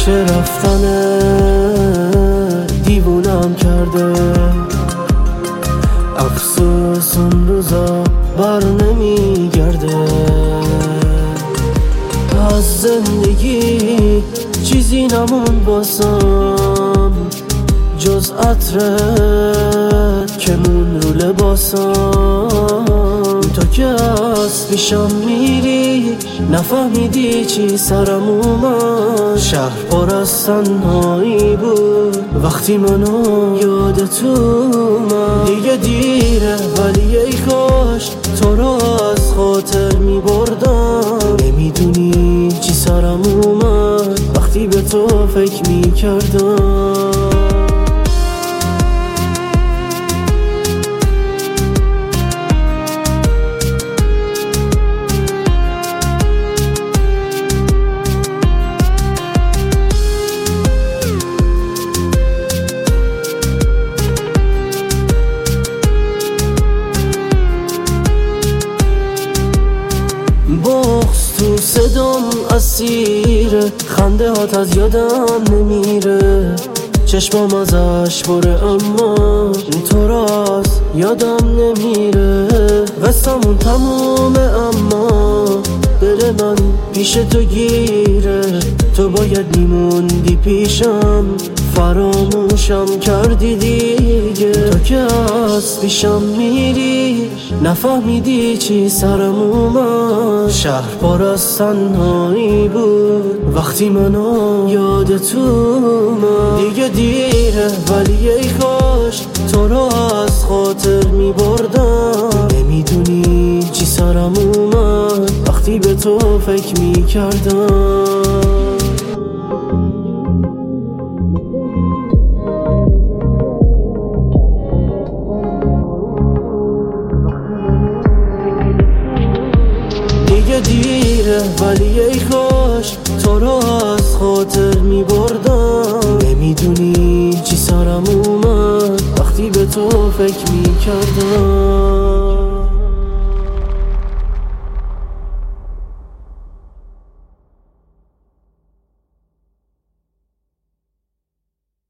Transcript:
فکر رفتن دیوونم کرده. افسوس اون روزا بر نمیگرده. از زندگی چیزی نمون باسم جز عطرت که مون رو لباسم. تو که از پیشم میری نفهمیدی چی سرم اومد. شهر پر از تنهایی بود وقتی منو یادت اومد. دیگه دیره ولی ای کاش تو رو از خاطر میبردم. نمیدونی چی سرم اومد وقتی به تو فکر میکردم. بغض تو صدام اسیره، خنده هات از یادم نمیره. چشمام ازش بره اما تو راست یادم نمیره. قصه‌مون تمومه اما دل من پیش تو گیره. تو باید میموندی پیشم فراموشم کردی دیگه. تو که از پیشم میری نفهمیدی چی سرم اومد. شهر پر از تنهایی بود وقتی منو یادت اومد. دیگه دیره ولی ای کاش تو رو از خاطر میبردم. نمیدونی چی سرم اومد وقتی به تو فکر میکردم. دیگه دیره ولی ای کاش تو رو از خاطر میبردم. نمیدونی چی سرم اومد وقتی به تو فکر میکردم.